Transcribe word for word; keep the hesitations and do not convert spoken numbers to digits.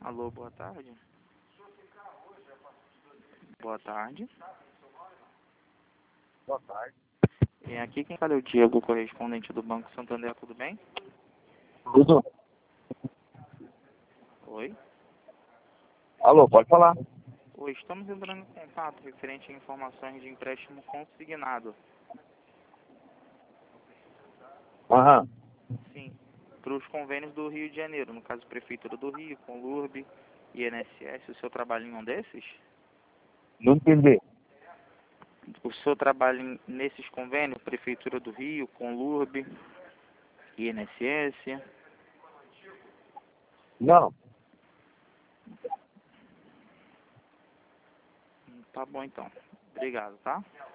Alô, boa tarde. Boa tarde. Boa tarde. E aqui quem fala é o Diego, correspondente do Banco Santander, tudo bem? Tudo? Oi? Alô, pode falar. Oi, estamos entrando em contato referente a informações de empréstimo consignado. Aham. Sim, para os convênios do Rio de Janeiro, no caso Prefeitura do Rio, com L U R B e I N S S, o seu trabalho em um desses? Não entendi. O seu trabalho em- nesses convênios, Prefeitura do Rio, com L U R B, I N S S? Não. Tá bom então. Obrigado, tá?